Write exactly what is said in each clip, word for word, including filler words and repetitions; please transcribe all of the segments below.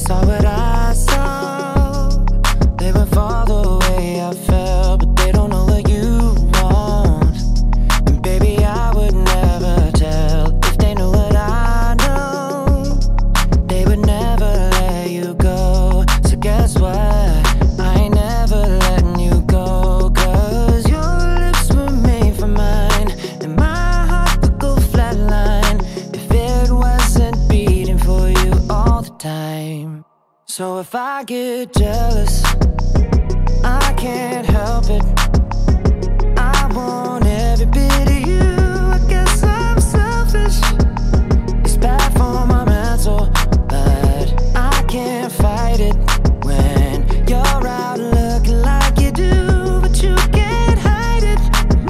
saw what I saw. They would fall the way I felt, but they don't know what you want. And baby, I would never tell if they knew what I know. They would never let you go. So guess what? I ain't never letting you go. Cause your lips were made for mine, and my heart would go flatline if it wasn't beating for you all the time. So if I get jealous, I can't help it. I want every bit of you. I guess I'm selfish. It's bad for my mental, but I can't fight it when you're out looking like you do. But you can't hide it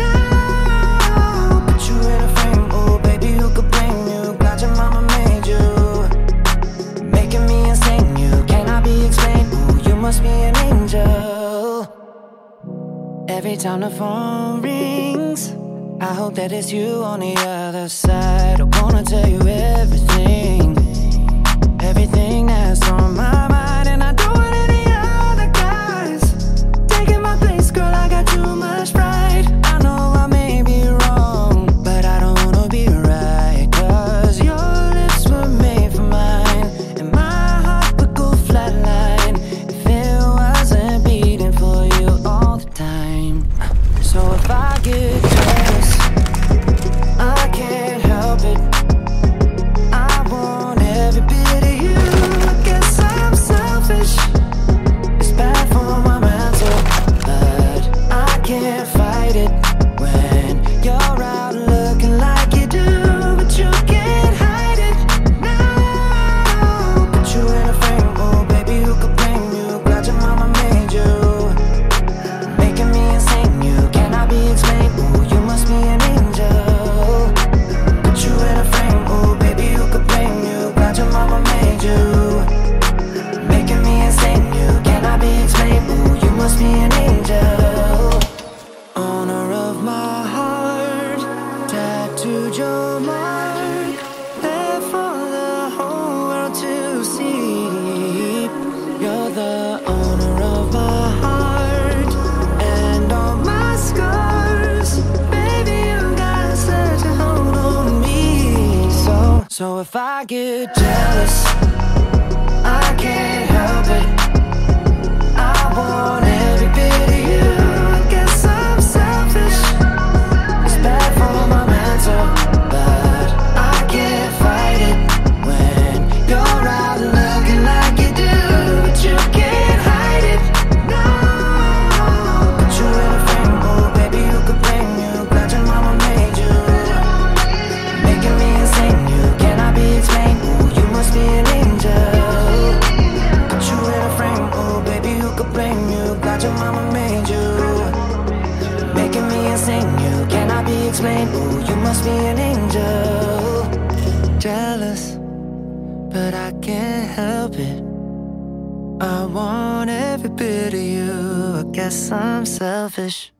now. Put you in a frame, oh baby, who could blame you? Glad your mama made you, making me insane. You cannot be explained. Ooh, you must be an angel. Every time the phone rings, I hope that it's you on the other side. I wanna tell you everything, everything that's on my mind. And I don't want any other guys taking my place, girl, I got too much pride. I know I may be wrong, but I don't wanna be right. Cause your lips were made for mine, and my heart would go flatline if it wasn't beating for you all the time. So if I get jealous, I can't help it. I want every bit of you. I guess I'm selfish. It's bad for my mental, but I can't fight it when you're out looking like you do. But you can't hide it now. Put you in a frame, oh baby, who could blame you? Glad your mama made you, making me insane. You cannot be explained. Ooh, you must be an angel. Put you in a frame, oh baby, who could blame you? Glad your mama made you, making me insane. You cannot be explained. Ooh, you must be an angel. Owner of my heart, tattooed your mark, there for the whole world to see. You're the owner of my heart and all my scars. Baby, you got such a hold on me. So, so if I get jealous, I can't help it. I want every bit of you. I guess I'm selfish. It's bad for my mental, but I can't fight it when you're out looking like you do. But you can't hide it now. Put you in a frame, oh baby, who could blame you? Glad your mama made you, making me insane. You cannot be explained. Ooh, you must be an angel. Put you in a frame, oh baby, who could blame you? Glad your mama made you, making me insane. You cannot be explained. Ooh, you must be an angel. Jealous, but I can't help it. I want every bit of you. I guess I'm selfish.